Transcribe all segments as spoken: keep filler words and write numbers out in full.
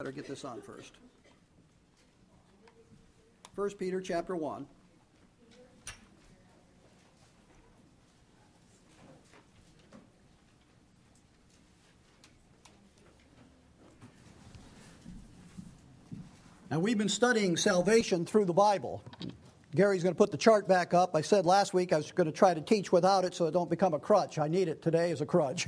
Better get this on first. First Peter chapter one. Now we've been studying salvation through the Bible. Gary's going to put the chart back up. I said last week I was going to try to teach without it so it don't become a crutch. I need it today as a crutch.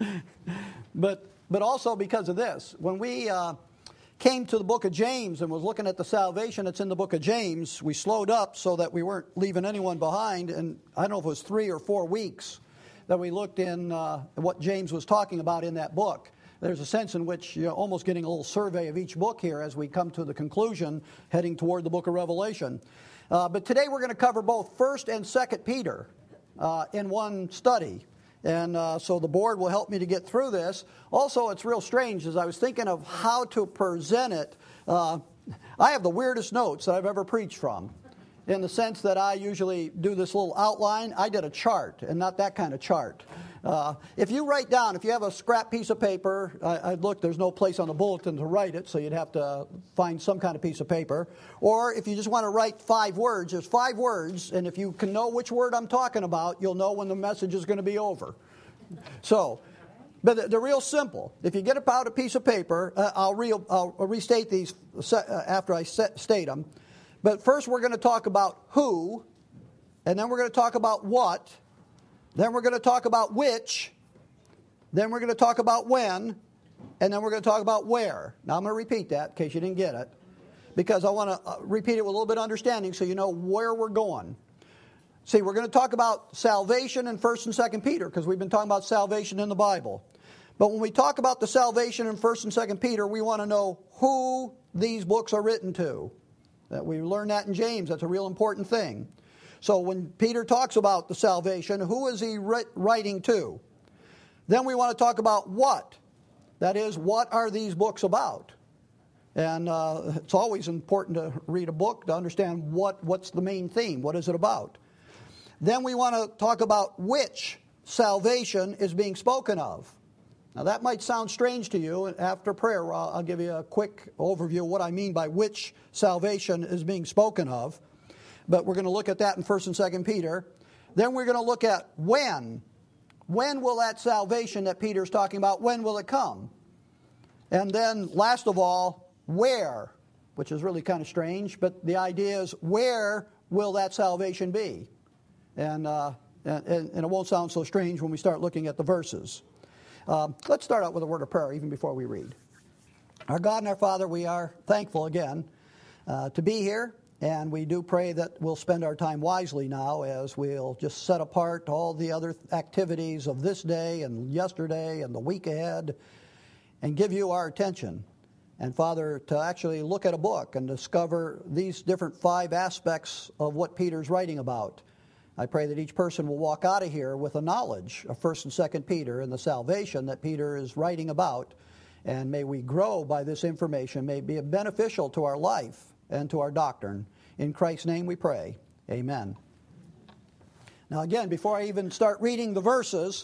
but but also because of this. When we uh, came to the book of James and was looking at the salvation that's in the book of James, we slowed up so that we weren't leaving anyone behind. And I don't know if it was three or four weeks that we looked in uh, what James was talking about in that book. There's a sense in which you're almost getting a little survey of each book here as we come to the conclusion, heading toward the book of Revelation. Uh, but today we're going to cover both First and Second Peter uh, in one study. And uh, so the board will help me to get through this. Also, it's real strange as I was thinking of how to present it. Uh, I have the weirdest notes that I've ever preached from, in the sense that I usually do this little outline. I did a chart, and not that kind of chart. Uh, if you write down, if you have a scrap piece of paper, I, I look, there's no place on the bulletin to write it, so you'd have to find some kind of piece of paper. Or if you just want to write five words, there's five words, and if you can know which word I'm talking about, you'll know when the message is going to be over. So, but they're real simple. If you get out a piece of paper, uh, I'll, re- I'll restate these after I set, state them. But first we're going to talk about who, and then we're going to talk about what, then we're going to talk about which, then we're going to talk about when, and then we're going to talk about where. Now I'm going to repeat that in case you didn't get it, because I want to repeat it with a little bit of understanding so you know where we're going. See, we're going to talk about salvation in First and Second Peter, because we've been talking about salvation in the Bible. But when we talk about the salvation in First and Second Peter, we want to know who these books are written to. That we learned that in James. That's a real important thing. So when Peter talks about the salvation, who is he writing to? Then we want to talk about what. That is, what are these books about? And uh, it's always important to read a book to understand what, what's the main theme. What is it about? Then we want to talk about which salvation is being spoken of. Now that might sound strange to you. After prayer, I'll, I'll give you a quick overview of what I mean by which salvation is being spoken of. But we're going to look at that in First and Second Peter. Then we're going to look at when. When will that salvation that Peter's talking about, when will it come? And then, last of all, where, which is really kind of strange, but the idea is where will that salvation be? And, uh, and, and it won't sound so strange when we start looking at the verses. Um, let's start out with a word of prayer even before we read. Our God and our Father, we are thankful again uh, to be here. And we do pray that we'll spend our time wisely now as we'll just set apart all the other activities of this day and yesterday and the week ahead and give you our attention. And Father, to actually look at a book and discover these different five aspects of what Peter's writing about. I pray that each person will walk out of here with a knowledge of First and Second Peter and the salvation that Peter is writing about. And may we grow by this information, may it be beneficial to our life and to our doctrine. In Christ's name we pray. Amen. Now again, before I even start reading the verses,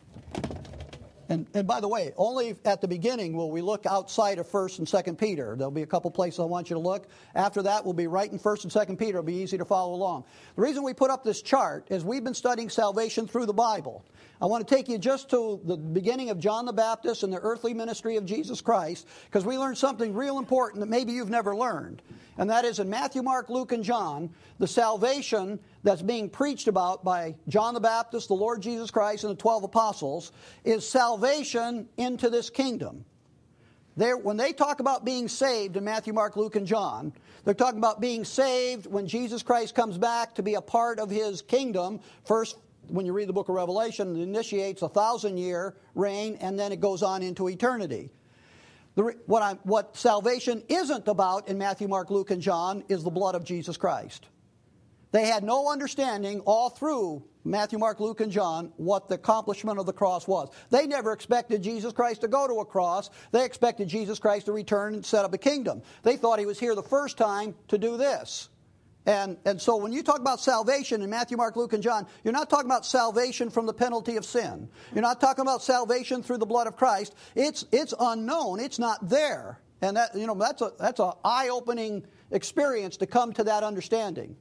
and, and by the way, only at the beginning will we look outside of First and Second Peter. There'll be a couple places I want you to look. After that, we'll be right in First and Second Peter. It'll be easy to follow along. The reason we put up this chart is we've been studying salvation through the Bible. I want to take you just to the beginning of John the Baptist and the earthly ministry of Jesus Christ, because we learned something real important that maybe you've never learned. And that is in Matthew, Mark, Luke, and John, the salvation that's being preached about by John the Baptist, the Lord Jesus Christ, and the twelve apostles is salvation into this kingdom. They're, when they talk about being saved in Matthew, Mark, Luke, and John, they're talking about being saved when Jesus Christ comes back to be a part of His kingdom. First, when you read the book of Revelation, it initiates a thousand-year reign, and then it goes on into eternity. The, what, I'm, what salvation isn't about in Matthew, Mark, Luke, and John is the blood of Jesus Christ. They had no understanding all through Matthew, Mark, Luke, and John what the accomplishment of the cross was. They never expected Jesus Christ to go to a cross. They expected Jesus Christ to return and set up a kingdom. They thought He was here the first time to do this. And, and so when you talk about salvation in Matthew, Mark, Luke, and John, you're not talking about salvation from the penalty of sin. You're not talking about salvation through the blood of Christ. It's, it's unknown. It's not there. And that, you know, that's a that's an eye-opening experience to come to that understanding.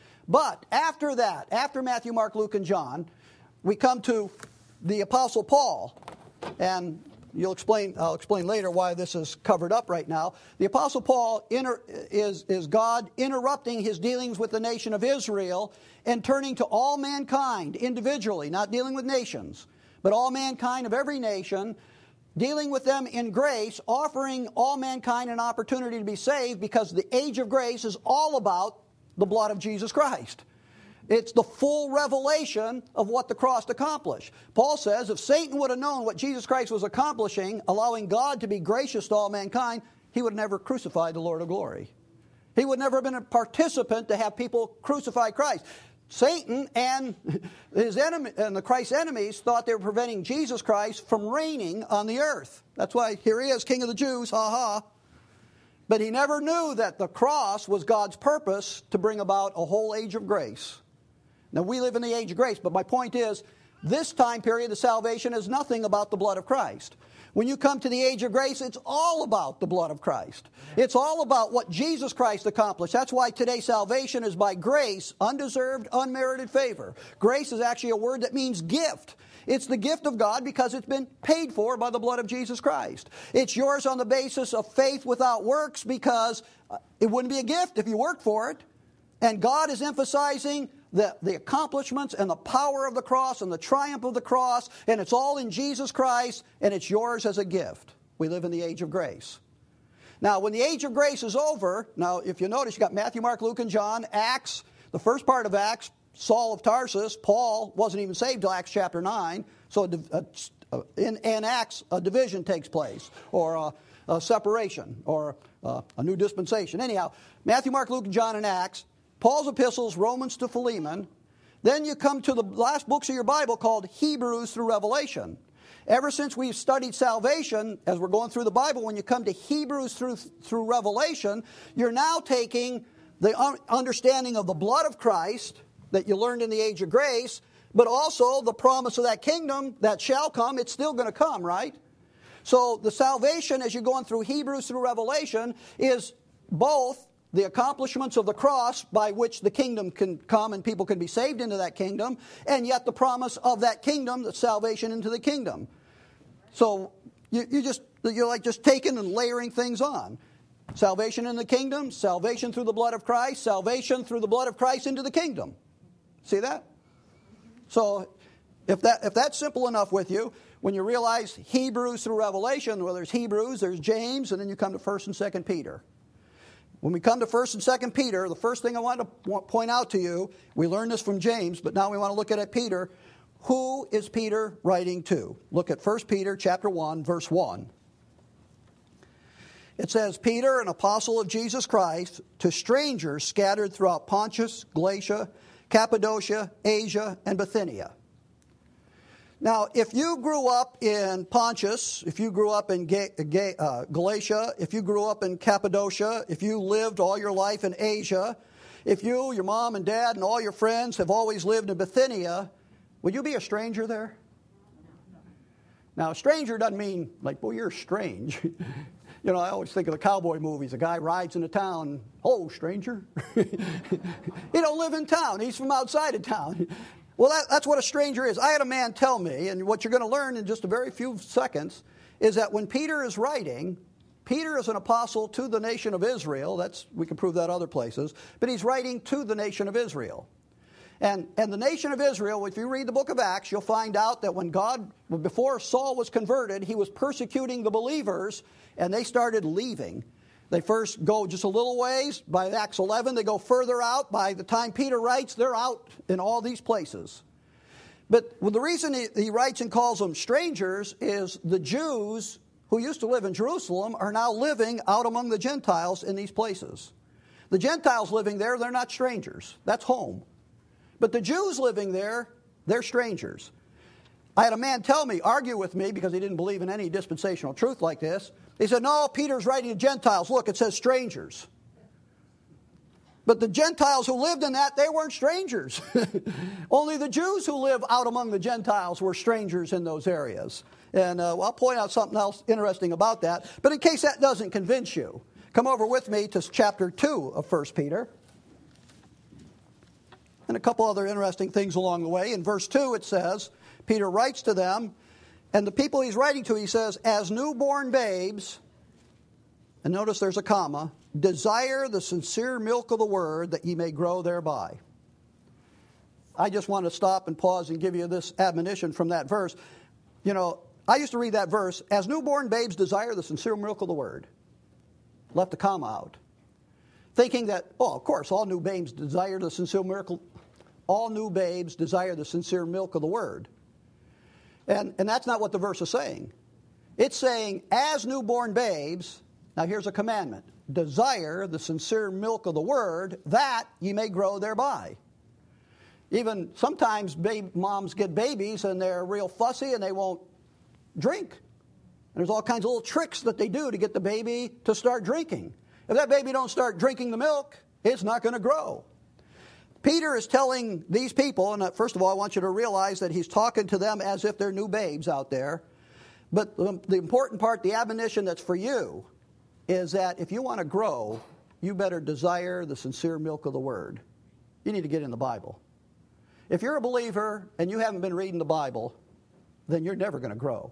But after that, after Matthew, Mark, Luke, and John, we come to the Apostle Paul. And you'll explain, I'll explain later why this is covered up right now. The Apostle Paul inter, is, is God interrupting his dealings with the nation of Israel and turning to all mankind individually, not dealing with nations, but all mankind of every nation, dealing with them in grace, offering all mankind an opportunity to be saved, because the age of grace is all about the blood of Jesus Christ. It's the full revelation of what the cross accomplished. Paul says if Satan would have known what Jesus Christ was accomplishing, allowing God to be gracious to all mankind, he would have never crucified the Lord of glory. He would never have been a participant to have people crucify Christ. Satan and his enemy and the Christ's enemies thought they were preventing Jesus Christ from reigning on the earth. That's why here he is, King of the Jews, ha ha. But he never knew that the cross was God's purpose to bring about a whole age of grace. Now, we live in the age of grace, but my point is, this time period of salvation is nothing about the blood of Christ. When you come to the age of grace, it's all about the blood of Christ. It's all about what Jesus Christ accomplished. That's why today salvation is by grace, undeserved, unmerited favor. Grace is actually a word that means gift. It's the gift of God because it's been paid for by the blood of Jesus Christ. It's yours on the basis of faith without works, because it wouldn't be a gift if you worked for it. And God is emphasizing the, the accomplishments and the power of the cross and the triumph of the cross, and it's all in Jesus Christ, and it's yours as a gift. We live in the age of grace. Now, when the age of grace is over, now if you notice, you got Matthew, Mark, Luke, and John, Acts, the first part of Acts, Saul of Tarsus, Paul wasn't even saved till Acts chapter nine, so a, a, in, in Acts a division takes place, or a, a separation, or a, a new dispensation. Anyhow, Matthew, Mark, Luke, and John, and Acts, Paul's epistles, Romans to Philemon. Then you come to the last books of your Bible called Hebrews through Revelation. Ever since we've studied salvation, as we're going through the Bible, when you come to Hebrews through, through Revelation, you're now taking the understanding of the blood of Christ that you learned in the age of grace, but also the promise of that kingdom that shall come. It's still going to come, right? So the salvation, as you're going through Hebrews through Revelation, is both the accomplishments of the cross by which the kingdom can come and people can be saved into that kingdom, and yet the promise of that kingdom, the salvation into the kingdom. So you, you just, you're like just taking and layering things on. Salvation in the kingdom, salvation through the blood of Christ, salvation through the blood of Christ into the kingdom. See that? So if that if that's simple enough with you, when you realize Hebrews through Revelation, well, there's Hebrews, there's James, and then you come to First and Second Peter. When we come to First and Second Peter, the first thing I want to point out to you, we learned this from James, but now we want to look at it, Peter. Who is Peter writing to? Look at First Peter chapter one, verse one. It says, Peter, an apostle of Jesus Christ, to strangers scattered throughout Pontus, Galatia, Cappadocia, Asia, and Bithynia. Now, if you grew up in Pontus, if you grew up in Ga- Ga- uh, Galatia, if you grew up in Cappadocia, if you lived all your life in Asia, if you, your mom and dad, and all your friends have always lived in Bithynia, would you be a stranger there? Now, a stranger doesn't mean like, well, you're strange. You know, I always think of the cowboy movies. A guy rides into town, oh, stranger. He don't live in town. He's from outside of town. Well, that, that's what a stranger is. I had a man tell me, and what you're going to learn in just a very few seconds, is that when Peter is writing, Peter is an apostle to the nation of Israel. That's, we can prove that other places. But he's writing to the nation of Israel. And, and the nation of Israel, if you read the book of Acts, you'll find out that when God, before Saul was converted, he was persecuting the believers, and they started leaving. They first go just a little ways. By Acts eleven, they go further out. By the time Peter writes, they're out in all these places. But well, the reason he, he writes and calls them strangers is the Jews who used to live in Jerusalem are now living out among the Gentiles in these places. The Gentiles living there, they're not strangers. That's home. But the Jews living there, they're strangers. I had a man tell me, argue with me, because he didn't believe in any dispensational truth like this. He said, no, Peter's writing to Gentiles. Look, it says strangers. But the Gentiles who lived in that, they weren't strangers. Only the Jews who live out among the Gentiles were strangers in those areas. And uh, well, I'll point out something else interesting about that. But in case that doesn't convince you, come over with me to chapter two of First Peter. And a couple other interesting things along the way. In verse two it says, Peter writes to them, and the people he's writing to, he says, as newborn babes, and notice there's a comma, desire the sincere milk of the word that ye may grow thereby. I just want to stop and pause and give you this admonition from that verse. You know, I used to read that verse, as newborn babes desire the sincere milk of the word. Left the comma out. Thinking that, oh, of course, all new babes desire the sincere milk. All new babes desire the sincere milk of the word. And, and that's not what the verse is saying. It's saying, as newborn babes, now here's a commandment, desire the sincere milk of the word, that ye may grow thereby. Even sometimes babe, moms get babies and they're real fussy and they won't drink. And there's all kinds of little tricks that they do to get the baby to start drinking. If that baby don't start drinking the milk, it's not going to grow. Peter is telling these people, and first of all, I want you to realize that he's talking to them as if they're new babes out there. But the, the important part, the admonition that's for you, is that if you want to grow, you better desire the sincere milk of the word. You need to get in the Bible. If you're a believer and you haven't been reading the Bible, then you're never going to grow.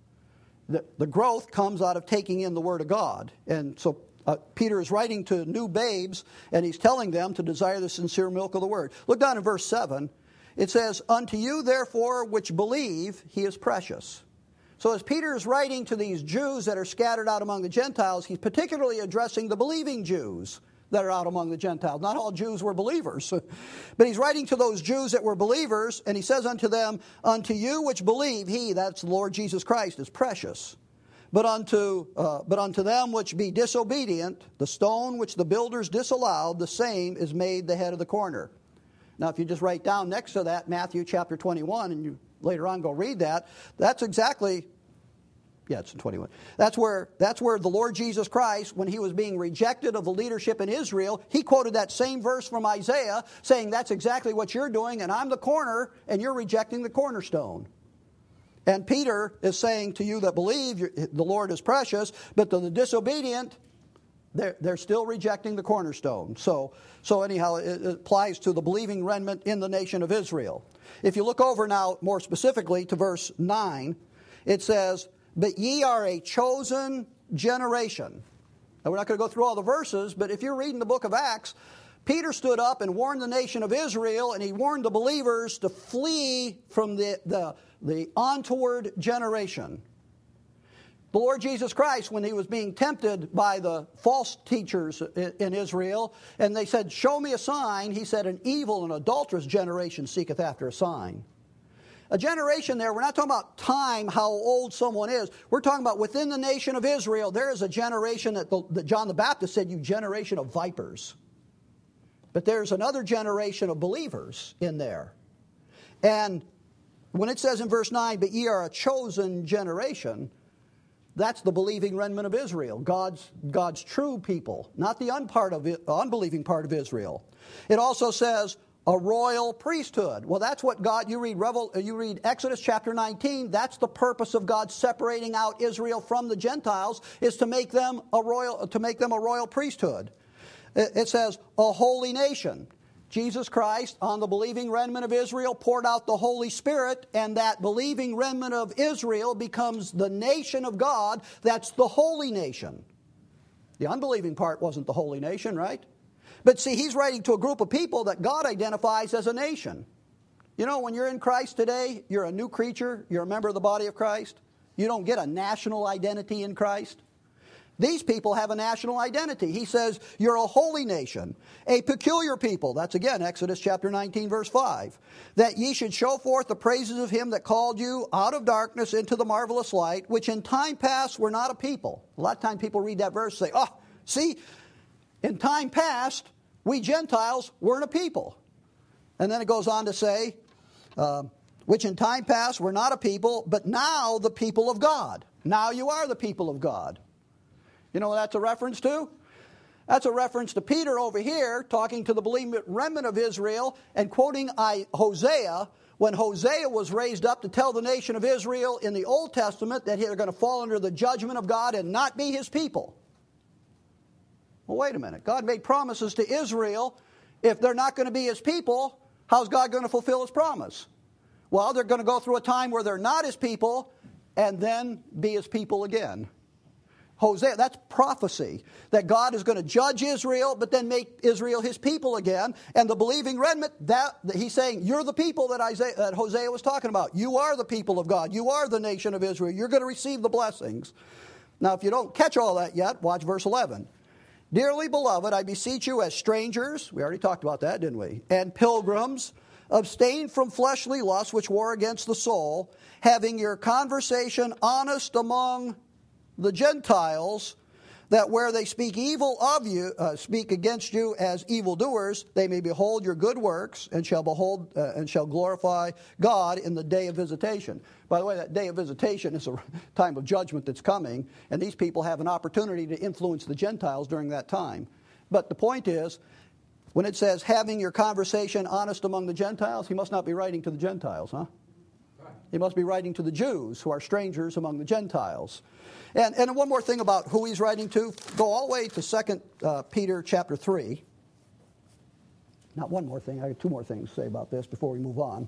The, the growth comes out of taking in the Word of God. And so uh, Peter is writing to new babes, and he's telling them to desire the sincere milk of the Word. Look down in verse seven. It says, unto you therefore which believe, he is precious. So as Peter is writing to these Jews that are scattered out among the Gentiles, he's particularly addressing the believing Jews that are out among the Gentiles. Not all Jews were believers. But he's writing to those Jews that were believers, and he says unto them, unto you which believe, he, that's the Lord Jesus Christ, is precious. But unto, uh, but unto them which be disobedient, the stone which the builders disallowed, the same is made the head of the corner. Now, if you just write down next to that Matthew chapter twenty-one, and you later on go read that, that's exactly... Yeah, it's in twenty-one. That's where, that's where the Lord Jesus Christ, when he was being rejected of the leadership in Israel, he quoted that same verse from Isaiah, saying that's exactly what you're doing, and I'm the corner, and you're rejecting the cornerstone. And Peter is saying to you that believe, the Lord is precious, but to the disobedient, they're, they're still rejecting the cornerstone. So, so anyhow, it, it applies to the believing remnant in the nation of Israel. If you look over now more specifically to verse nine, it says, but ye are a chosen generation. Now, we're not going to go through all the verses, but if you're reading the book of Acts, Peter stood up and warned the nation of Israel, and he warned the believers to flee from the, the, the untoward generation. The Lord Jesus Christ, when he was being tempted by the false teachers in Israel, and they said, show me a sign, he said, an evil and adulterous generation seeketh after a sign. A generation there, we're not talking about time, how old someone is. We're talking about within the nation of Israel, there is a generation that, the, that John the Baptist said, you generation of vipers. But there's another generation of believers in there. And when it says in verse nine, but ye are a chosen generation, that's the believing remnant of Israel, God's, God's true people, not the unpart of it, unbelieving part of Israel. It also says, a royal priesthood. Well, that's what God, you read Revel, you read Exodus chapter nineteen, that's the purpose of God separating out Israel from the Gentiles, is to make them a royal, to make them a royal priesthood. It says, a holy nation. Jesus Christ, on the believing remnant of Israel, poured out the Holy Spirit, and that believing remnant of Israel becomes the nation of God. That's the holy nation. The unbelieving part wasn't the holy nation, right? But see, he's writing to a group of people that God identifies as a nation. You know, when you're in Christ today, you're a new creature. You're a member of the body of Christ. You don't get a national identity in Christ. These people have a national identity. He says, you're a holy nation, a peculiar people. That's again, Exodus chapter nineteen, verse five. That ye should show forth the praises of him that called you out of darkness into the marvelous light, which in time past were not a people. A lot of times people read that verse and say, oh, see, in time past, we Gentiles weren't a people. And then it goes on to say, uh, which in time past were not a people, but now the people of God. Now you are the people of God. You know what that's a reference to? That's a reference to Peter over here talking to the believing remnant of Israel and quoting I, Hosea, when Hosea was raised up to tell the nation of Israel in the Old Testament that they're going to fall under the judgment of God and not be his people. Well, wait a minute. God made promises to Israel. If they're not going to be his people, how's God going to fulfill his promise? Well, they're going to go through a time where they're not his people and then be his people again. Hosea, that's prophecy, that God is going to judge Israel, but then make Israel his people again. And the believing remnant, that he's saying, you're the people that, Isaiah, that Hosea was talking about. You are the people of God. You are the nation of Israel. You're going to receive the blessings. Now, if you don't catch all that yet, watch verse eleven. Dearly beloved, I beseech you as strangers, we already talked about that, didn't we? And pilgrims, abstain from fleshly lusts which war against the soul, having your conversation honest among the Gentiles, that where they speak evil of you, uh, speak against you as evildoers, they may behold your good works and shall behold uh, and shall glorify God in the day of visitation. By the way, that day of visitation is a time of judgment that's coming, and these people have an opportunity to influence the Gentiles during that time. But the point is, when it says having your conversation honest among the Gentiles, he must not be writing to the Gentiles, huh? He must be writing to the Jews who are strangers among the Gentiles. And, and one more thing about who he's writing to. Go all the way to Second uh, Peter chapter three. Not one more thing. I have two more things to say about this before we move on.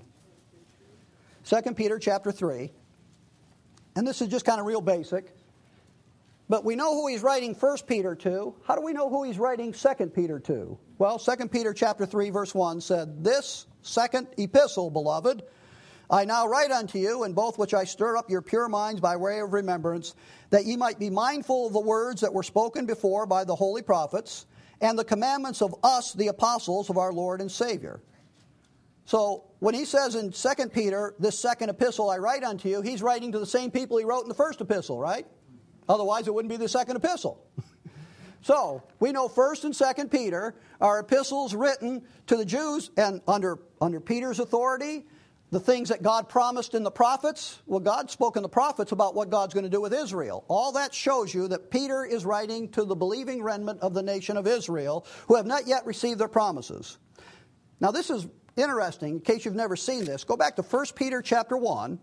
Second Peter chapter three. And this is just kind of real basic. But we know who he's writing First Peter to. How do we know who he's writing Second Peter to? Well, Second Peter chapter three, verse one said, This second epistle, beloved, I now write unto you, in both which I stir up your pure minds by way of remembrance, that ye might be mindful of the words that were spoken before by the holy prophets, and the commandments of us, the apostles of our Lord and Savior. So, when he says in Second Peter, this second epistle I write unto you, he's writing to the same people he wrote in the first epistle, right? Otherwise, it wouldn't be the second epistle. So, we know First and Second Peter are epistles written to the Jews, and under, under Peter's authority, the things that God promised in the prophets, well, God spoke in the prophets about what God's going to do with Israel. All that shows you that Peter is writing to the believing remnant of the nation of Israel who have not yet received their promises. Now, this is interesting. In case you've never seen this, go back to First Peter chapter one,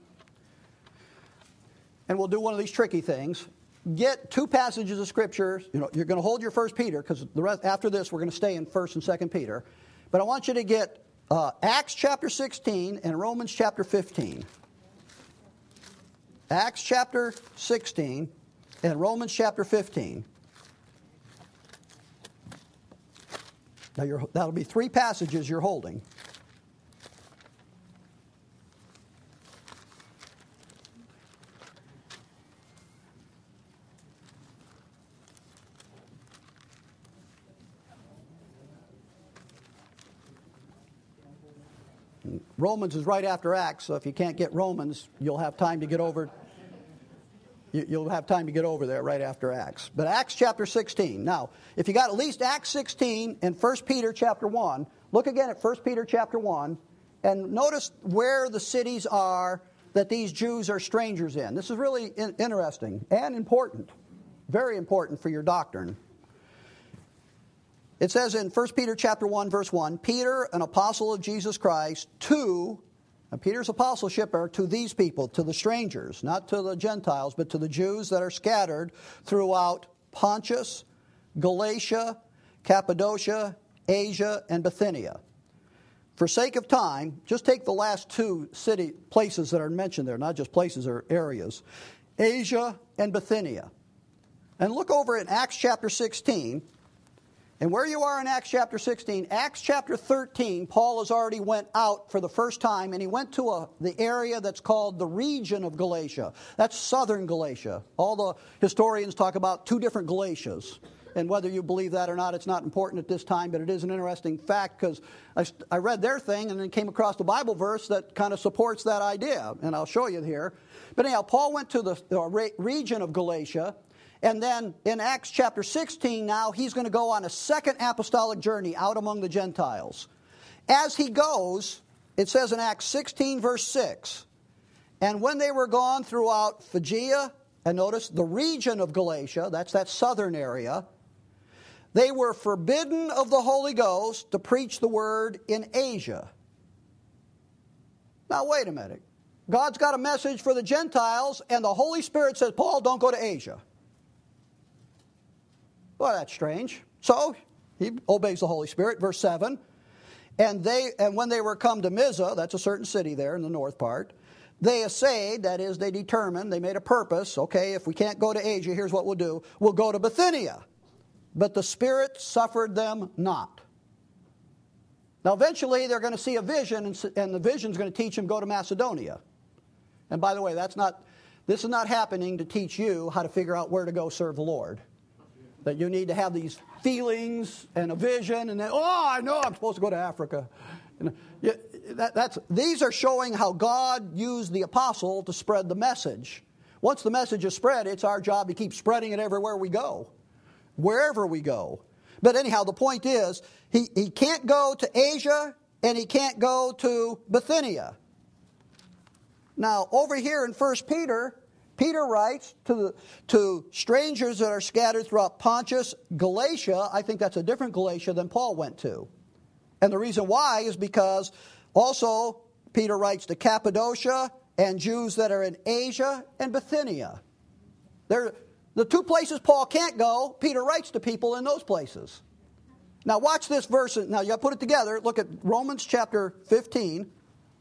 and we'll do one of these tricky things. Get two passages of Scripture. You know, you're going to hold your First Peter, because the rest, after this we're going to stay in First and Second Peter. But I want you to get Uh, Acts chapter sixteen and Romans chapter fifteen. Acts chapter sixteen and Romans chapter fifteen. Now you're, that'll be three passages you're holding. Romans is right after Acts, so if you can't get Romans, you'll have time to get over. You'll have time to get over there right after Acts. But Acts chapter sixteen. Now, if you got at least Acts sixteen and First Peter chapter one, look again at First Peter chapter one, and notice where the cities are that these Jews are strangers in. This is really in- interesting and important, very important for your doctrine. It says in First Peter chapter one, verse one, Peter, an apostle of Jesus Christ, to, and Peter's apostleship are to these people, to the strangers, not to the Gentiles, but to the Jews that are scattered throughout Pontus, Galatia, Cappadocia, Asia, and Bithynia. For sake of time, just take the last two city places that are mentioned there, not just places or areas, Asia and Bithynia. And look over in Acts chapter sixteen. And where you are in Acts chapter sixteen, Acts chapter thirteen, Paul has already went out for the first time, and he went to a, the area that's called the region of Galatia. That's southern Galatia. All the historians talk about two different Galatias. And whether you believe that or not, it's not important at this time, but it is an interesting fact, because I, I read their thing and then came across the Bible verse that kind of supports that idea, and I'll show you here. But anyhow, Paul went to the, the region of Galatia. And then in Acts chapter sixteen now, he's going to go on a second apostolic journey out among the Gentiles. As he goes, it says in Acts sixteen verse six, and when they were gone throughout Phrygia, and notice the region of Galatia, that's that southern area, they were forbidden of the Holy Ghost to preach the word in Asia. Now, wait a minute. God's got a message for the Gentiles, and the Holy Spirit says, Paul, don't go to Asia. Well, that's strange. So, he obeys the Holy Spirit. Verse seven, and they and when they were come to Mysia, that's a certain city there in the north part, they essayed, that is, they determined, they made a purpose, okay, if we can't go to Asia, here's what we'll do. We'll go to Bithynia. But the Spirit suffered them not. Now, eventually, they're going to see a vision, and, and the vision's going to teach them go to Macedonia. And by the way, that's not, this is not happening to teach you how to figure out where to go serve the Lord. That you need to have these feelings and a vision, and then, oh, I know I'm supposed to go to Africa. And, yeah, that, that's, these are showing how God used the apostle to spread the message. Once the message is spread, it's our job to keep spreading it everywhere we go, wherever we go. But anyhow, the point is, he, he can't go to Asia, and he can't go to Bithynia. Now, over here in First Peter, Peter writes to, the, to strangers that are scattered throughout Pontus, Galatia. I think that's a different Galatia than Paul went to. And the reason why is because also Peter writes to Cappadocia and Jews that are in Asia and Bithynia. They're, the two places Paul can't go, Peter writes to people in those places. Now watch this verse. Now you got to put it together. Look at Romans chapter fifteen.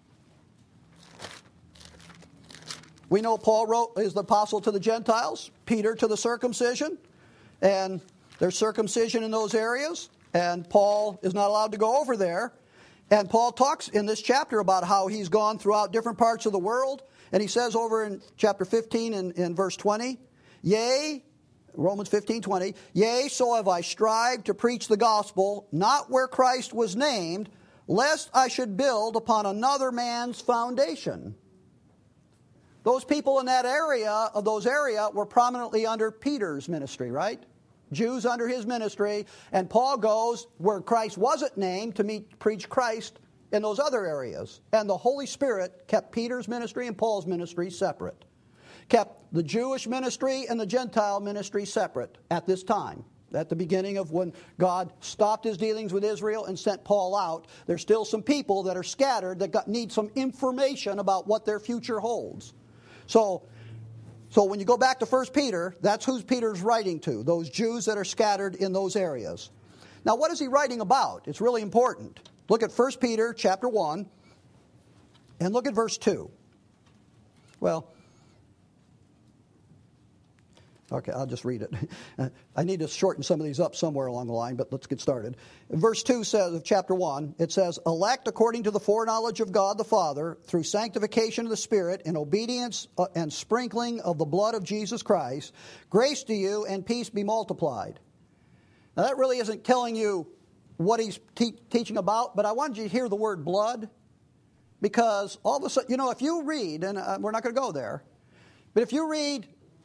We know Paul wrote is the apostle to the Gentiles, Peter to the circumcision, and there's circumcision in those areas, and Paul is not allowed to go over there. And Paul talks in this chapter about how he's gone throughout different parts of the world, and he says over in chapter fifteen in, in verse twenty, Yea, Romans fifteen, twenty, Yea, so have I strived to preach the gospel, not where Christ was named, lest I should build upon another man's foundation. Those people in that area, of those area, were prominently under Peter's ministry, right? Jews under his ministry, and Paul goes where Christ wasn't named to meet, preach Christ in those other areas. And the Holy Spirit kept Peter's ministry and Paul's ministry separate. Kept the Jewish ministry and the Gentile ministry separate at this time. At the beginning of when God stopped his dealings with Israel and sent Paul out, there's still some people that are scattered that got, need some information about what their future holds. So, so when you go back to First Peter, that's who Peter's writing to, those Jews that are scattered in those areas. Now, what is he writing about? It's really important. Look at First Peter chapter one, and look at verse two. Well, okay, I'll just read it. I need to shorten some of these up somewhere along the line, but let's get started. Verse two says of chapter one, it says, Elect according to the foreknowledge of God the Father, through sanctification of the Spirit, in obedience and sprinkling of the blood of Jesus Christ, grace to you and peace be multiplied. Now that really isn't telling you what he's te- teaching about, but I wanted you to hear the word blood, because all of a sudden, you know, if you read, and uh, we're not going to go there, but if you read,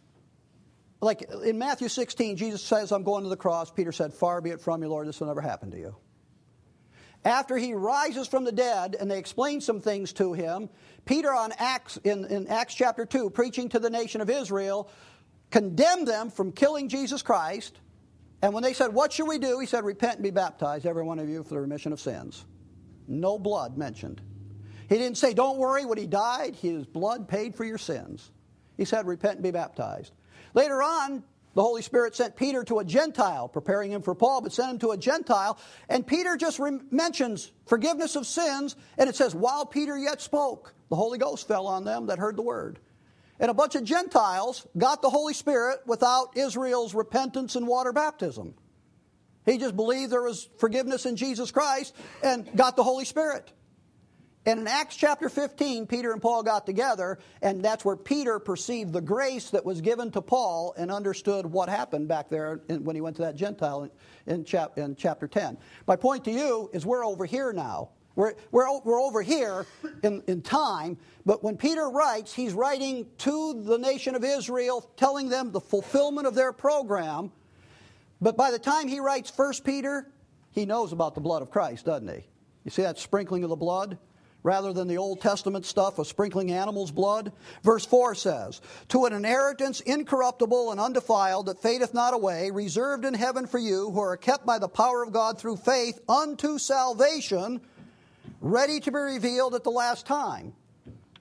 like in Matthew sixteen, Jesus says, I'm going to the cross. Peter said, far be it from you, Lord, this will never happen to you. After he rises from the dead, and they explain some things to him, Peter on Acts, in, in Acts chapter two, preaching to the nation of Israel, condemned them from killing Jesus Christ. And when they said, what should we do? He said, repent and be baptized, every one of you, for the remission of sins. No blood mentioned. He didn't say, don't worry, when he died, his blood paid for your sins. He said, repent and be baptized. Later on, the Holy Spirit sent Peter to a Gentile, preparing him for Paul, but sent him to a Gentile. And Peter just re- mentions forgiveness of sins, and it says, while Peter yet spoke, the Holy Ghost fell on them that heard the word. And a bunch of Gentiles got the Holy Spirit without Israel's repentance and water baptism. He just believed there was forgiveness in Jesus Christ and got the Holy Spirit. And in Acts chapter fifteen, Peter and Paul got together, and that's where Peter perceived the grace that was given to Paul and understood what happened back there when he went to that Gentile in, in, chap, in chapter ten. My point to you is we're over here now. We're, we're, we're over here in, in time, but when Peter writes, he's writing to the nation of Israel, telling them the fulfillment of their program. But by the time he writes First Peter, he knows about the blood of Christ, doesn't he? You see that sprinkling of the blood? Rather than the Old Testament stuff of sprinkling animals' blood. Verse four says, to an inheritance incorruptible and undefiled that fadeth not away, reserved in heaven for you, who are kept by the power of God through faith unto salvation, ready to be revealed at the last time.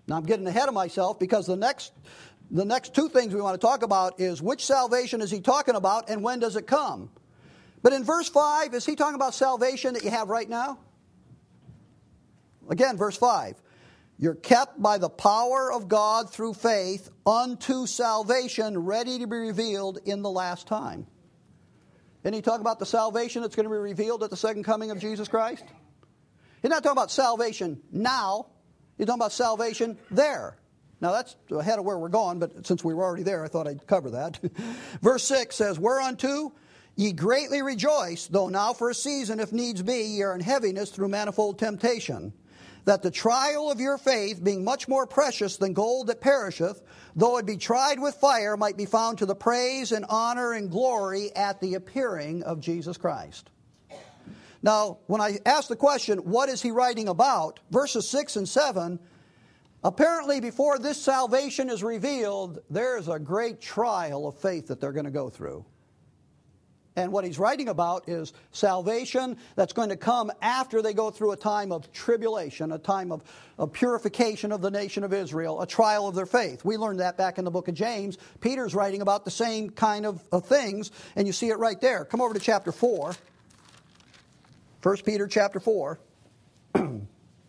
Now I'm getting ahead of myself because the next the next two things we want to talk about is which salvation is he talking about and when does it come? But in verse five, is he talking about salvation that you have right now? Again, verse five. You're kept by the power of God through faith unto salvation ready to be revealed in the last time. Didn't he talk about the salvation that's going to be revealed at the second coming of Jesus Christ? He's not talking about salvation now. He's talking about salvation there. Now that's ahead of where we're going, but since we were already there, I thought I'd cover that. Verse six says, whereunto ye greatly rejoice, though now for a season, if needs be, ye are in heaviness through manifold temptation, that the trial of your faith, being much more precious than gold that perisheth, though it be tried with fire, might be found to the praise and honor and glory at the appearing of Jesus Christ. Now, when I ask the question, what is he writing about? Verses six and seven, apparently before this salvation is revealed, there is a great trial of faith that they're going to go through. And what he's writing about is salvation that's going to come after they go through a time of tribulation, a time of, of purification of the nation of Israel, a trial of their faith. We learned that back in the book of James. Peter's writing about the same kind of, of things, and you see it right there. Come over to chapter four. First Peter chapter four. And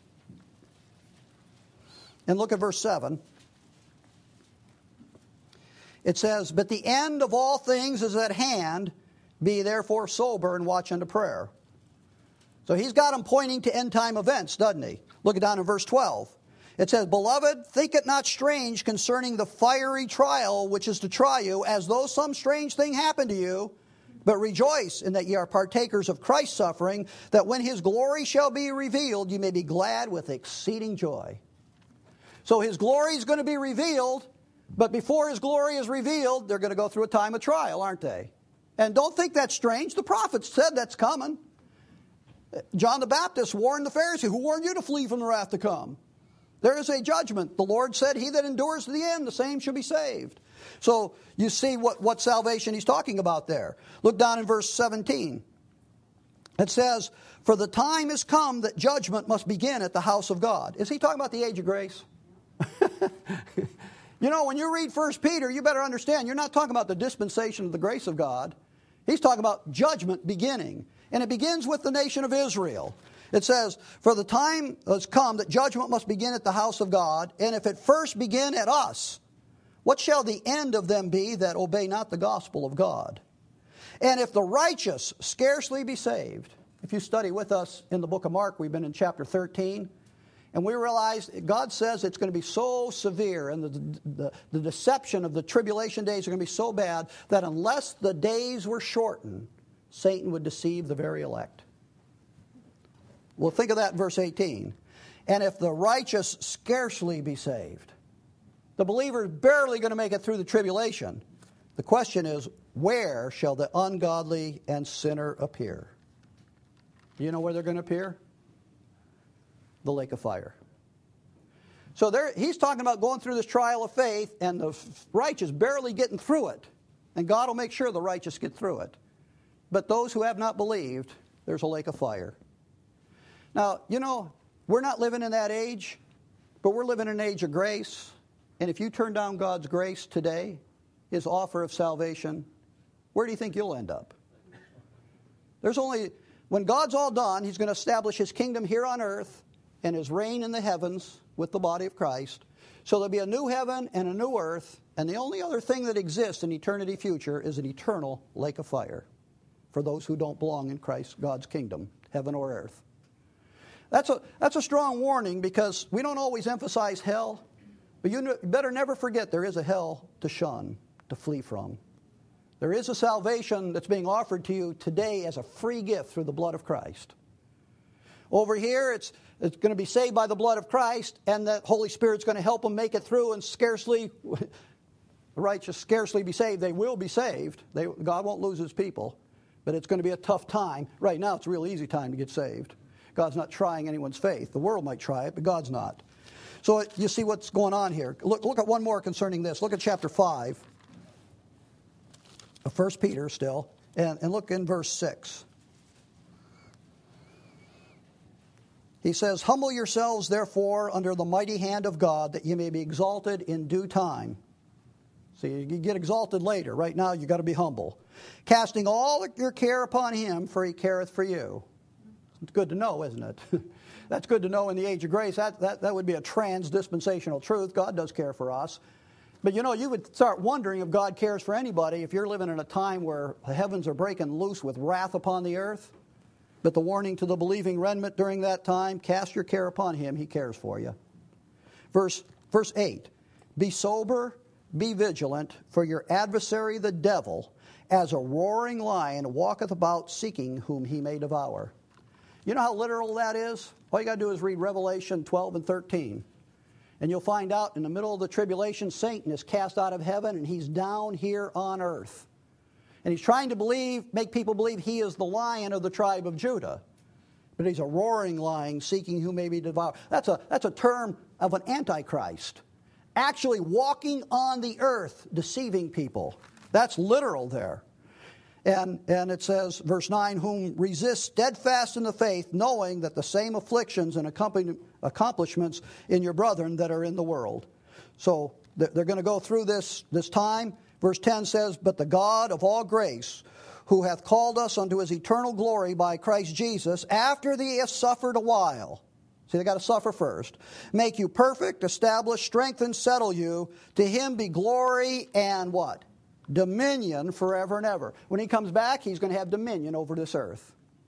look at verse seven. It says, but the end of all things is at hand. Be therefore sober and watch unto prayer. So he's got them pointing to end time events, doesn't he? Look down in verse twelve. It says, beloved, think it not strange concerning the fiery trial which is to try you, as though some strange thing happened to you. But rejoice in that ye are partakers of Christ's suffering, that when his glory shall be revealed, you may be glad with exceeding joy. So his glory is going to be revealed, but before his glory is revealed, they're going to go through a time of trial, aren't they? And don't think that's strange. The prophets said that's coming. John the Baptist warned the Pharisee, who warned you to flee from the wrath to come. There is a judgment. The Lord said, he that endures to the end, the same shall be saved. So you see what, what salvation he's talking about there. Look down in verse seventeen. It says, for the time is come that judgment must begin at the house of God. Is he talking about the age of grace? You know, when you read First Peter, you better understand, you're not talking about the dispensation of the grace of God. He's talking about judgment beginning. And it begins with the nation of Israel. It says, for the time has come that judgment must begin at the house of God. And if it first begin at us, what shall the end of them be that obey not the gospel of God? And if the righteous scarcely be saved. If you study with us in the book of Mark, we've been in chapter thirteen. And we realize God says it's going to be so severe and the, the, the deception of the tribulation days are going to be so bad that unless the days were shortened, Satan would deceive the very elect. Well, think of that in verse eighteen. And if the righteous scarcely be saved, the believer is barely going to make it through the tribulation. The question is, where shall the ungodly and sinner appear? Do you know where they're going to appear? The lake of fire. So there, he's talking about going through this trial of faith and the righteous barely getting through it. And God will make sure the righteous get through it. But those who have not believed, there's a lake of fire. Now, you know, we're not living in that age, but we're living in an age of grace. And if you turn down God's grace today, his offer of salvation, where do you think you'll end up? There's only, when God's all done, he's going to establish his kingdom here on earth and his reign in the heavens with the body of Christ. So there'll be a new heaven and a new earth, and the only other thing that exists in eternity future is an eternal lake of fire for those who don't belong in Christ, God's kingdom, heaven or earth. That's a, that's a strong warning because we don't always emphasize hell, but you better never forget there is a hell to shun, to flee from. There is a salvation that's being offered to you today as a free gift through the blood of Christ. Over here, it's it's going to be saved by the blood of Christ, and the Holy Spirit's going to help them make it through, and scarcely, the righteous scarcely be saved. They will be saved. They, God won't lose his people, but it's going to be a tough time. Right now, it's a real easy time to get saved. God's not trying anyone's faith. The world might try it, but God's not. So you see what's going on here. Look, look at one more concerning this. Look at chapter five of First Peter still, and, and look in verse six. He says, humble yourselves, therefore, under the mighty hand of God, that you may be exalted in due time. See, you get exalted later. Right now, you've got to be humble. Casting all your care upon him, for he careth for you. It's good to know, isn't it? That's good to know in the age of grace. That, that, that would be a trans-dispensational truth. God does care for us. But, you know, you would start wondering if God cares for anybody if you're living in a time where the heavens are breaking loose with wrath upon the earth. But the warning to the believing remnant during that time, cast your care upon him, he cares for you. Verse, verse eight, be sober, be vigilant, for your adversary the devil, as a roaring lion, walketh about seeking whom he may devour. You know how literal that is? All you got to do is read Revelation twelve and thirteen. And you'll find out in the middle of the tribulation, Satan is cast out of heaven and he's down here on earth. And he's trying to believe, make people believe he is the lion of the tribe of Judah. But he's a roaring lion seeking who may be devoured. That's a, that's a term of an antichrist. Actually walking on the earth, deceiving people. That's literal there. And, and it says, verse nine, whom resist steadfast in the faith, knowing that the same afflictions and accomplishments in your brethren that are in the world. So they're going to go through this, this time. Verse ten says, but the God of all grace, who hath called us unto his eternal glory by Christ Jesus, after they have suffered a while. See, they got to suffer first. Make you perfect, establish, strengthen, settle you. To him be glory and what? Dominion forever and ever. When he comes back, he's going to have dominion over this earth.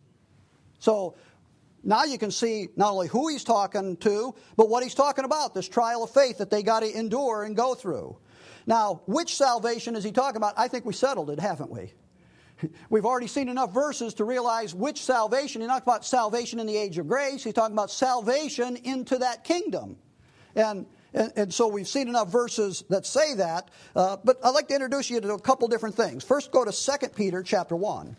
So now you can see not only who he's talking to, but what he's talking about, this trial of faith that they got to endure and go through. Now, which salvation is he talking about? I think we settled it, haven't we? We've already seen enough verses to realize which salvation. He's not talking about salvation in the age of grace. He's talking about salvation into that kingdom. And And, and so we've seen enough verses that say that. Uh, but I'd like to introduce you to a couple different things. First, go to Second Peter chapter one.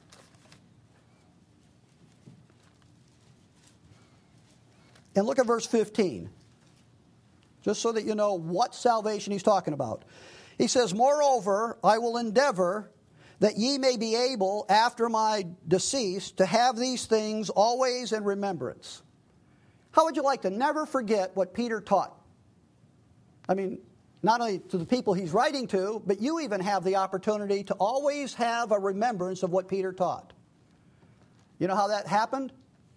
And look at verse fifteen. Just so that you know what salvation he's talking about. He says, moreover, I will endeavor that ye may be able, after my decease, to have these things always in remembrance. How would you like to never forget what Peter taught? I mean, not only to the people he's writing to, but you even have the opportunity to always have a remembrance of what Peter taught. You know how that happened?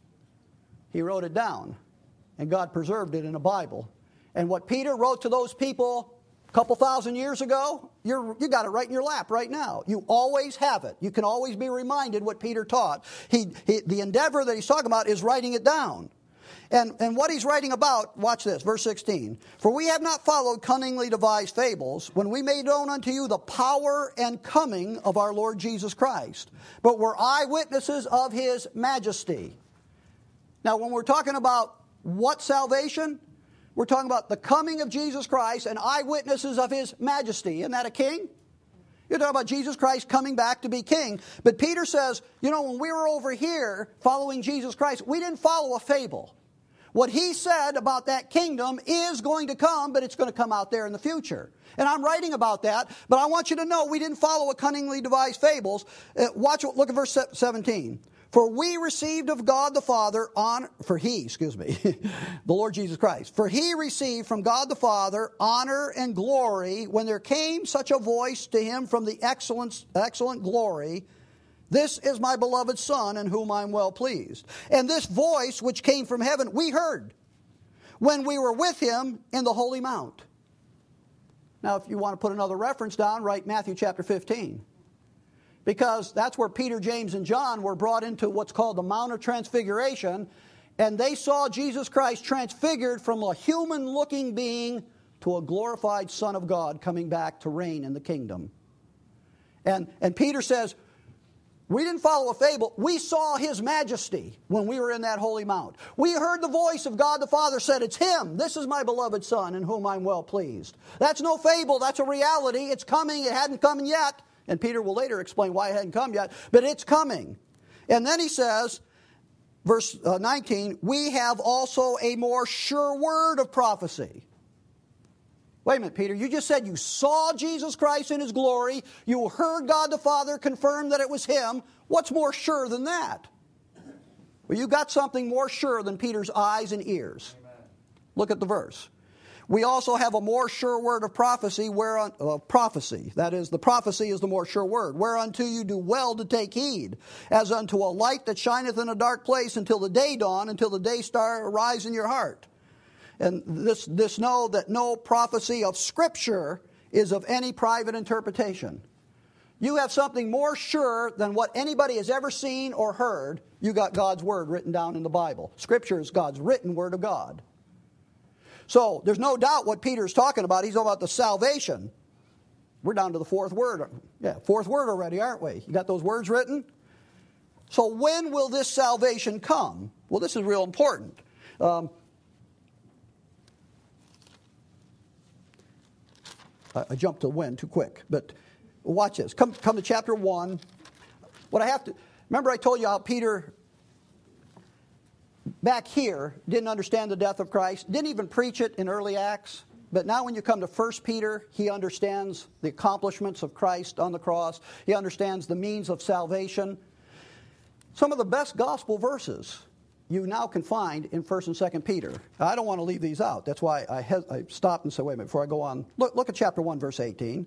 He wrote it down, and God preserved it in a Bible. And what Peter wrote to those people a couple thousand years ago, you're, you got it right in your lap right now. You always have it. You can always be reminded what Peter taught. He, he, the endeavor that he's talking about is writing it down. And, and what he's writing about, watch this, verse sixteen. For we have not followed cunningly devised fables, when we made known unto you the power and coming of our Lord Jesus Christ, but were eyewitnesses of his majesty. Now, when we're talking about what salvation? We're talking about the coming of Jesus Christ and eyewitnesses of his majesty. Isn't that a king? You're talking about Jesus Christ coming back to be king. But Peter says, you know, when we were over here following Jesus Christ, we didn't follow a fable. What he said about that kingdom is going to come, but it's going to come out there in the future. And I'm writing about that, but I want you to know we didn't follow a cunningly devised fables. Uh, watch, look at verse seventeen. For we received of God the Father, honor, for he, excuse me, the Lord Jesus Christ. For he received from God the Father honor and glory when there came such a voice to him from the excellent, excellent glory. This is my beloved Son, in whom I am well pleased. And this voice which came from heaven, we heard when we were with him in the Holy Mount. Now, if you want to put another reference down, write Matthew chapter fifteen. Because that's where Peter, James, and John were brought into what's called the Mount of Transfiguration. And they saw Jesus Christ transfigured from a human-looking being to a glorified Son of God coming back to reign in the kingdom. And, and Peter says, we didn't follow a fable. We saw his majesty when we were in that holy mount. We heard the voice of God the Father said, it's him. This is my beloved Son in whom I'm well pleased. That's no fable. That's a reality. It's coming. It hadn't come yet. And Peter will later explain why it hadn't come yet. But it's coming. And then he says, verse nineteen, we have also a more sure word of prophecy. Wait a minute, Peter. You just said you saw Jesus Christ in his glory. You heard God the Father confirm that it was him. What's more sure than that? Well, you got something more sure than Peter's eyes and ears. Amen. Look at the verse. We also have a more sure word of prophecy, whereon, uh, prophecy, that is, the prophecy is the more sure word, whereunto you do well to take heed, as unto a light that shineth in a dark place until the day dawn, until the day star arise in your heart. And this, this know that no prophecy of Scripture is of any private interpretation. You have something more sure than what anybody has ever seen or heard. You got God's Word written down in the Bible. Scripture is God's written Word of God. So there's no doubt what Peter's talking about. He's talking about the salvation. We're down to the fourth word. Yeah, fourth word already, aren't we? You got those words written? So when will this salvation come? Well, this is real important. Um, I, I jumped to when too quick, but watch this. Come, come to chapter one. What I have to remember, I told you how Peter back here didn't understand the death of Christ, didn't even preach it in early Acts. But now when you come to First Peter, he understands the accomplishments of Christ on the cross. He understands the means of salvation. Some of the best gospel verses you now can find in First and Second Peter. I don't want to leave these out. That's why I, has, I stopped and said, wait a minute, before I go on. Look, look at chapter one, verse eighteen.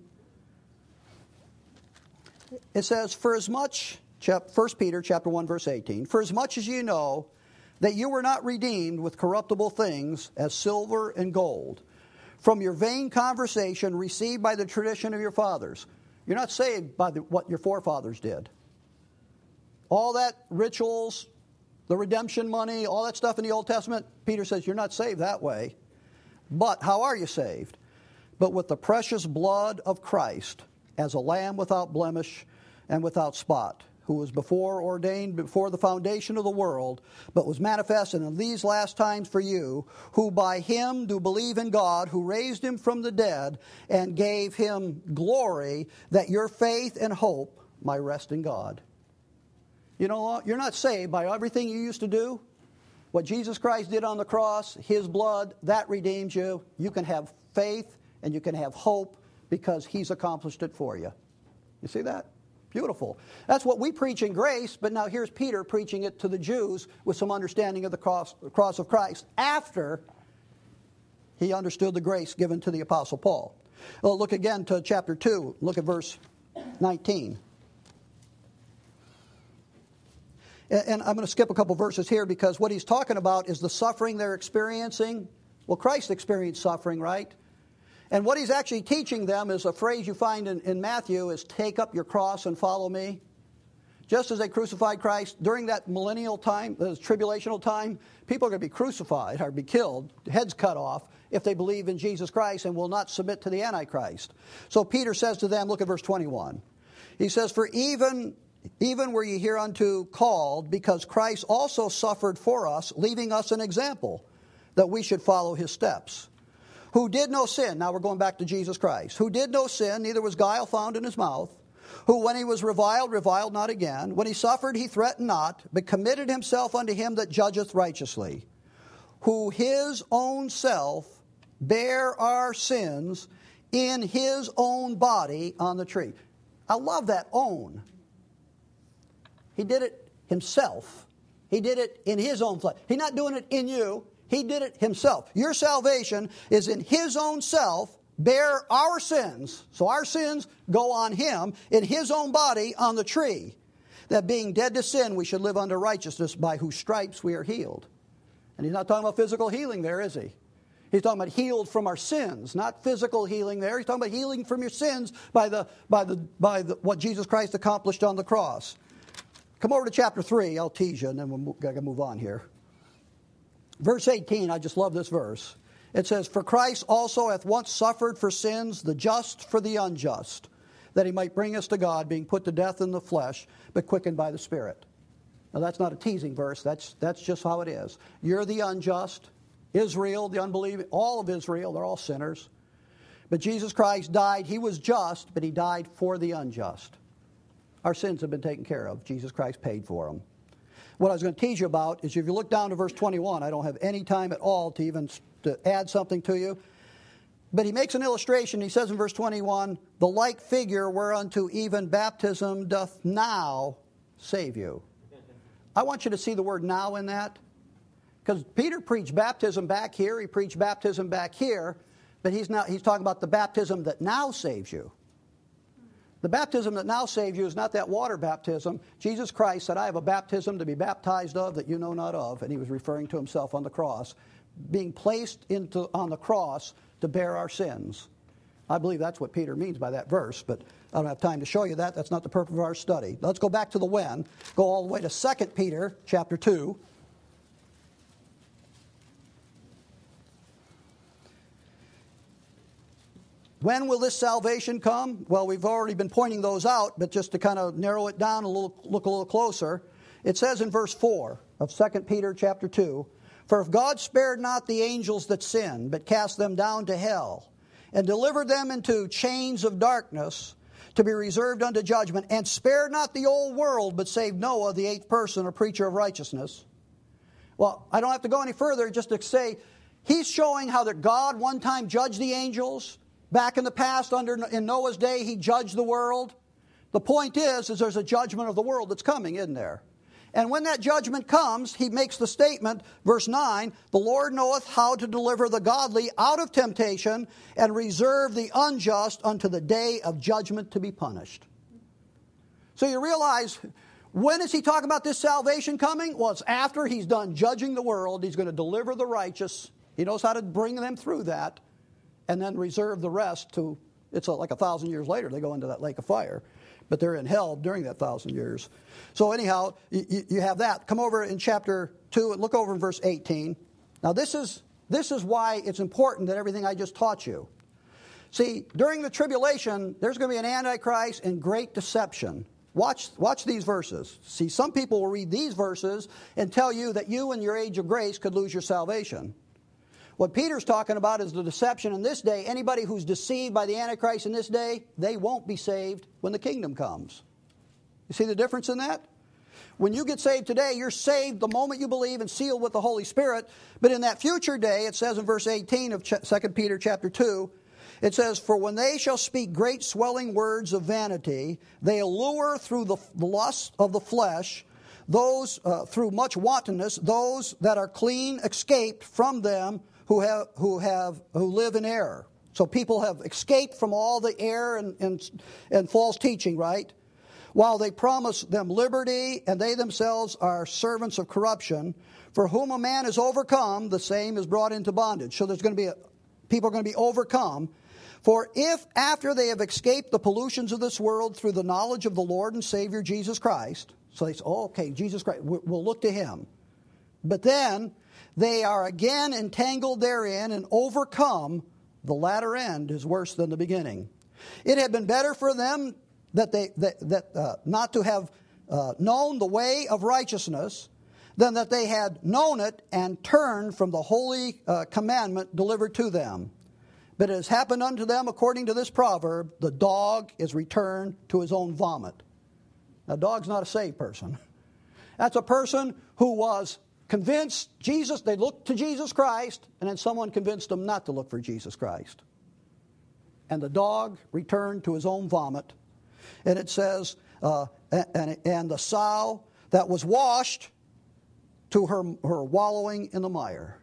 It says, for as much, First Peter chapter one, verse eighteen, for as much as you know that you were not redeemed with corruptible things as silver and gold, from your vain conversation received by the tradition of your fathers. You're not saved by the, what your forefathers did. All that rituals, the redemption money, all that stuff in the Old Testament, Peter says you're not saved that way. But how are you saved? But with the precious blood of Christ, as a lamb without blemish and without spot, who was before ordained before the foundation of the world, but was manifested in these last times for you, who by him do believe in God, who raised him from the dead and gave him glory, that your faith and hope might rest in God. You know, you're not saved by everything you used to do. What Jesus Christ did on the cross, his blood, that redeems you. You can have faith and you can have hope because he's accomplished it for you. You see that? Beautiful. That's what we preach in grace, but now here's Peter preaching it to the Jews with some understanding of the cross, the cross of Christ after he understood the grace given to the Apostle Paul. Well, look again to chapter two. Look at verse nineteen. And I'm going to skip a couple verses here because what he's talking about is the suffering they're experiencing. Well, Christ experienced suffering, right? And what he's actually teaching them is a phrase you find in, in Matthew is take up your cross and follow me. Just as they crucified Christ, during that millennial time, the tribulational time, people are going to be crucified or be killed, heads cut off, if they believe in Jesus Christ and will not submit to the Antichrist. So Peter says to them, look at verse twenty-one. He says, for even... Even were ye hereunto called, because Christ also suffered for us, leaving us an example, that we should follow his steps. Who did no sin, now we're going back to Jesus Christ, who did no sin, neither was guile found in his mouth, who when he was reviled, reviled not again. When he suffered, he threatened not, but committed himself unto him that judgeth righteously, who his own self bare our sins in his own body on the tree. I love that own. He did it himself. He did it in his own flesh. He's not doing it in you. He did it himself. Your salvation is in his own self, bear our sins. So our sins go on him in his own body on the tree. That being dead to sin, we should live unto righteousness, by whose stripes we are healed. And he's not talking about physical healing there, is he? He's talking about healed from our sins, not physical healing there. He's talking about healing from your sins by the by the by the, what Jesus Christ accomplished on the cross. Come over to chapter three. I'll tease you, and then we'll got to move on here. Verse eighteen, I just love this verse. It says, for Christ also hath once suffered for sins, the just for the unjust, that he might bring us to God, being put to death in the flesh, but quickened by the Spirit. Now that's not a teasing verse. That's, that's just how it is. You're the unjust. Israel, the unbelieving, all of Israel, they're all sinners. But Jesus Christ died. He was just, but he died for the unjust. Our sins have been taken care of. Jesus Christ paid for them. What I was going to tease you about is if you look down to verse twenty-one, I don't have any time at all to even to add something to you. But he makes an illustration. He says in verse twenty-one, the like figure whereunto even baptism doth now save you. I want you to see the word now in that. Because Peter preached baptism back here, he preached baptism back here, but he's not he's talking about the baptism that now saves you. The baptism that now saves you is not that water baptism. Jesus Christ said, I have a baptism to be baptized of that you know not of. And he was referring to himself on the cross, being placed into on the cross to bear our sins. I believe that's what Peter means by that verse, but I don't have time to show you that. That's not the purpose of our study. Let's go back to the when. Go all the way to Second Peter chapter two. When will this salvation come? Well, we've already been pointing those out, but just to kind of narrow it down a little, look a little closer. It says in verse four of Second Peter chapter two, For if God spared not the angels that sinned, but cast them down to hell, and delivered them into chains of darkness, to be reserved unto judgment, and spared not the old world, but saved Noah, the eighth person, a preacher of righteousness. Well, I don't have to go any further, just to say, he's showing how that God one time judged the angels. Back in the past, under in Noah's day, he judged the world. The point is, is there's a judgment of the world that's coming, isn't there? And when that judgment comes, he makes the statement, verse nine, The Lord knoweth how to deliver the godly out of temptation, and reserve the unjust unto the day of judgment to be punished. So you realize, when is he talking about this salvation coming? Well, it's after he's done judging the world. He's going to deliver the righteous. He knows how to bring them through that. And then reserve the rest to, it's like a thousand years later, they go into that lake of fire. But they're in hell during that thousand years. So anyhow, you, you have that. Come over in chapter two and look over in verse eighteen. Now this is, this is why it's important that everything I just taught you. See, during the tribulation, there's going to be an antichrist and great deception. Watch, watch these verses. See, some people will read these verses and tell you that you in your age of grace could lose your salvation. What Peter's talking about is the deception in this day. Anybody who's deceived by the Antichrist in this day, they won't be saved when the kingdom comes. You see the difference in that? When you get saved today, you're saved the moment you believe and sealed with the Holy Spirit. But in that future day, it says in verse eighteen of Second Peter chapter two, it says, For when they shall speak great swelling words of vanity, they allure through the lust of the flesh, those uh, through much wantonness, those that are clean escaped from them, who have who have who live in error. So people have escaped from all the error and, and, and false teaching, right? While they promise them liberty, and they themselves are servants of corruption, for whom a man is overcome, the same is brought into bondage. So there's going to be a, people are going to be overcome. For if after they have escaped the pollutions of this world through the knowledge of the Lord and Savior Jesus Christ, so they say, oh, okay, Jesus Christ, we'll look to him. But then they are again entangled therein and overcome, the latter end is worse than the beginning. It had been better for them that they that, that uh, not to have uh, known the way of righteousness than that they had known it and turned from the holy uh, commandment delivered to them. But it has happened unto them according to this proverb, the dog is returned to his own vomit. Now, a dog's not a saved person. That's a person who was convinced Jesus, they looked to Jesus Christ, and then someone convinced them not to look for Jesus Christ. And the dog returned to his own vomit. And it says, uh, and, and the sow that was washed to her, her wallowing in the mire.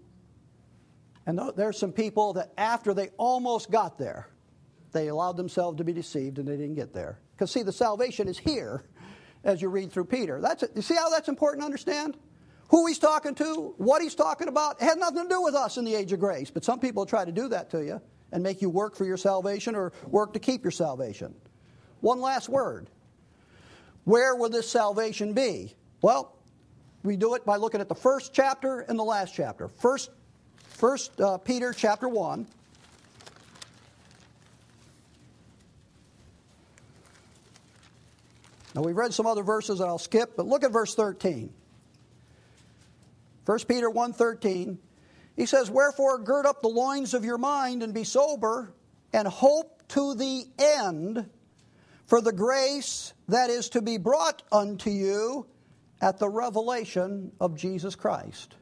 And there's some people that after they almost got there, they allowed themselves to be deceived and they didn't get there. Because see, the salvation is here as you read through Peter. That's you see how that's important to understand? Who he's talking to, what he's talking about, it had nothing to do with us in the age of grace. But some people try to do that to you and make you work for your salvation or work to keep your salvation. One last word. Where will this salvation be? Well, we do it by looking at the first chapter and the last chapter. First, first uh, Peter chapter one. Now we've read some other verses that I'll skip, but look at verse thirteen. First Peter one thirteen. He says, Wherefore gird up the loins of your mind and be sober, and hope to the end for the grace that is to be brought unto you at the revelation of Jesus Christ.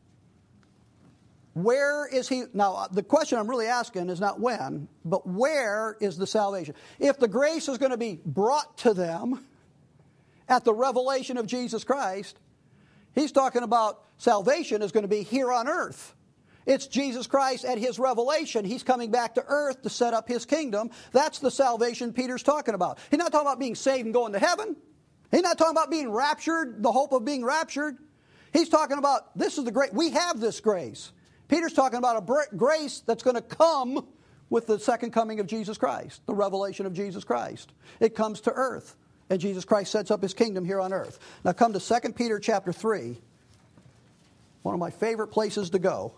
Where is he? Now, the question I'm really asking is not when, but where is the salvation? If the grace is going to be brought to them, at the revelation of Jesus Christ. He's talking about salvation is going to be here on earth. It's Jesus Christ at His revelation. He's coming back to earth to set up His kingdom. That's the salvation Peter's talking about. He's not talking about being saved and going to heaven. He's not talking about being raptured, the hope of being raptured. He's talking about this is the great, we have this grace. Peter's talking about a grace that's going to come with the second coming of Jesus Christ, the revelation of Jesus Christ. It comes to earth, and Jesus Christ sets up His kingdom here on earth. Now come to Second Peter chapter three, one of my favorite places to go.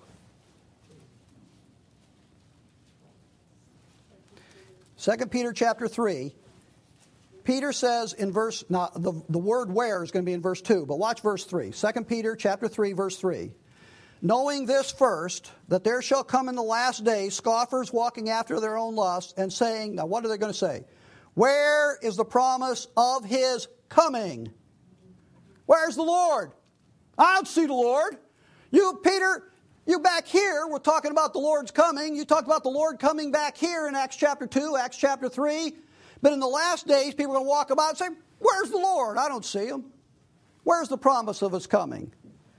Second Peter chapter three, Peter says in verse, now the, the word where is going to be in verse two, but watch verse three. Second Peter chapter three, verse three. Knowing this first, that there shall come in the last days scoffers walking after their own lusts and saying, now what are they going to say? Where is the promise of His coming? Where's the Lord? I don't see the Lord. You, Peter, you back here, we're talking about the Lord's coming. You talked about the Lord coming back here in Acts chapter two, Acts chapter three. But in the last days, people are going to walk about and say, where's the Lord? I don't see Him. Where's the promise of His coming?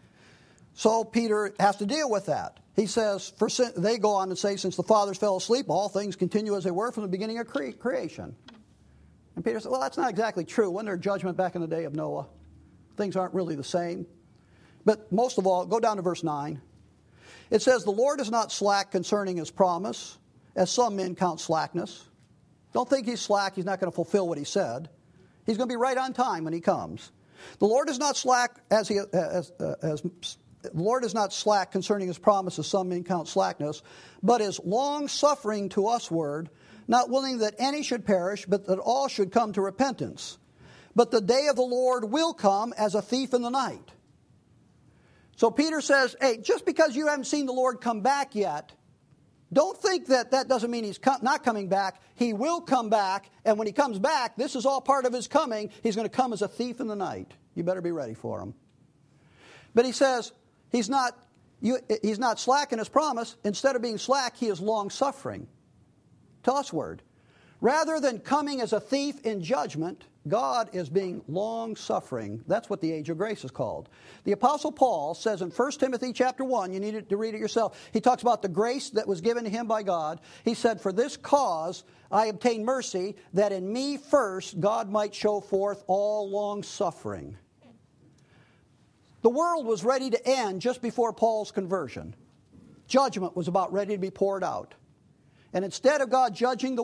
So Peter has to deal with that. He says, for sin, they go on to say, since the fathers fell asleep, all things continue as they were from the beginning of cre- creation. And Peter said, well, that's not exactly true. Wasn't there judgment back in the day of Noah? Things aren't really the same. But most of all, go down to verse nine. It says, the Lord is not slack concerning His promise, as some men count slackness. Don't think He's slack. He's not going to fulfill what He said. He's going to be right on time when He comes. The Lord is not slack as He as, uh, as the Lord is not slack concerning His promise, as some men count slackness, but is long-suffering to usward, not willing that any should perish, but that all should come to repentance. But the day of the Lord will come as a thief in the night. So Peter says, hey, just because you haven't seen the Lord come back yet, don't think that that doesn't mean He's com- not coming back. He will come back, and when He comes back, this is all part of His coming. He's going to come as a thief in the night. You better be ready for Him. But he says, He's not, you, he's not slack in His promise. Instead of being slack, He is long-suffering to usward. Rather than coming as a thief in judgment, God is being long-suffering. That's what the age of grace is called. The Apostle Paul says in First Timothy chapter one, you need to read it yourself, he talks about the grace that was given to him by God. He said, for this cause I obtained mercy, that in me first God might show forth all long-suffering. The world was ready to end just before Paul's conversion. Judgment was about ready to be poured out. And instead of God judging the